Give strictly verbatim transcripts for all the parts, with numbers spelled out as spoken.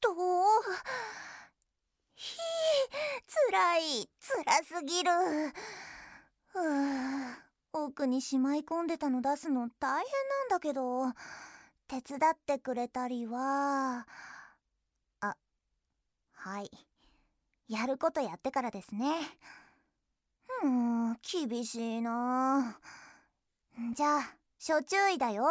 と、ひー、つらい、つらすぎる。ふぅ、奥にしまい込んでたの出すの大変なんだけど、手伝ってくれたりは、あ、はい、やることやってからですね。うーん、厳しいな。じゃあ、諸注意だよ。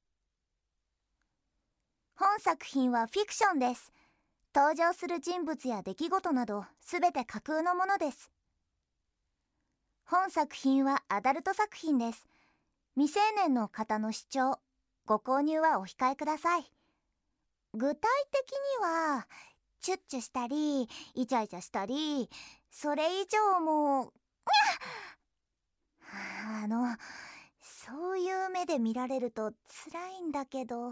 本作品はフィクションです。登場する人物や出来事などすべて架空のものです。本作品はアダルト作品です。未成年の方の視聴、ご購入はお控えください。具体的にはチュッチュしたりイチャイチャしたり、それ以上もあのそういう目で見られると辛いんだけど、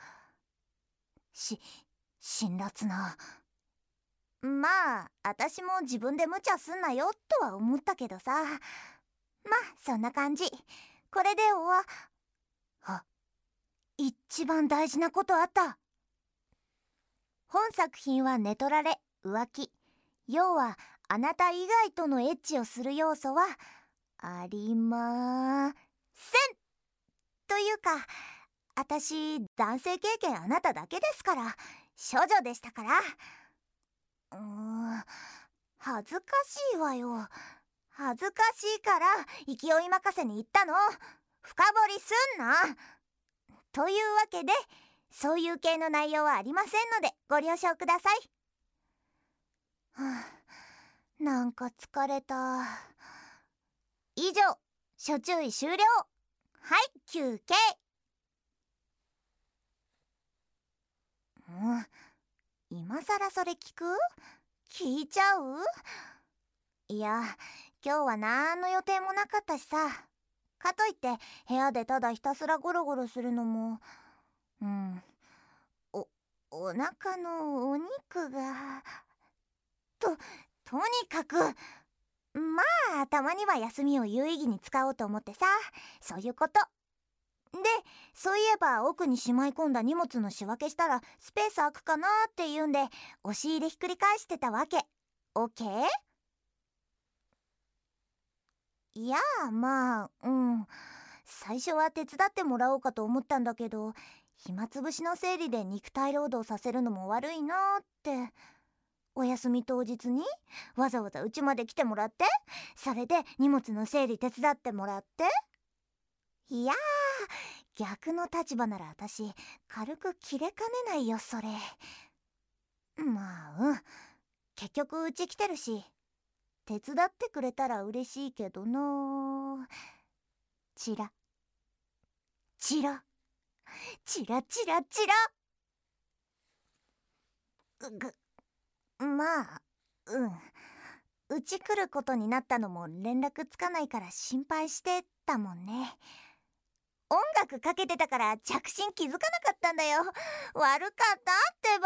し辛辣な。まあ私も自分で無茶すんなよとは思ったけどさ、まあそんな感じ。これで終わあ、一番大事なことあった。本作品はネトラレ、浮気、要はあなた以外とのエッチをする要素はありません。というか、私男性経験あなただけですから、処女でしたから。うーん、恥ずかしいわよ。恥ずかしいから勢い任せに言ったの。深掘りすんな。というわけで、そういう系の内容はありませんのでご了承ください。はあ、なんか疲れた。以上、諸注意終了。はい、休憩。うん、今さらそれ聞く？聞いちゃう？いや、今日はなんの予定もなかったしさ。かといって部屋でただひたすらゴロゴロするのも、うん、おお腹のお肉がととにかく、まあたまには休みを有意義に使おうと思ってさ。そういうことで、そういえば奥にしまい込んだ荷物の仕分けしたらスペース空くかなっていうんで押し入れひっくり返してたわけ。 OK？ いやあ、まあうん最初は手伝ってもらおうかと思ったんだけど、暇つぶしの整理で肉体労働させるのも悪いなって。お休み当日にわざわざ家まで来てもらって、それで荷物の整理手伝ってもらって。いやー、逆の立場なら私軽く切れかねないよそれ。まあうん結局うち来てるし、手伝ってくれたら嬉しいけどな。チラチラチラチラチラ。ぐぐまあうんうち来ることになったのも連絡つかないから心配してたもんね。音楽かけてたから着信気づかなかったんだよ。悪かったってば。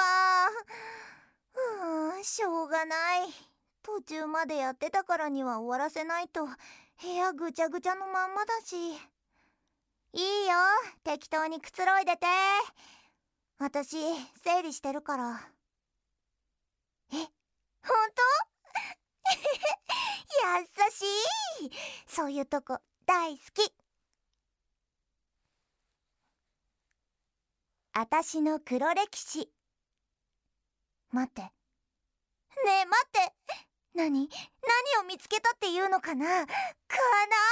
うーん、しょうがない。途中までやってたからには終わらせないと部屋ぐちゃぐちゃのまんまだし。いいよ、適当にくつろいでて。私整理してるから。え、ほんと？優しい。そういうとこ大好き。あたしの黒歴史。待って。ねえ待って。何何を見つけたっていうのかな。かな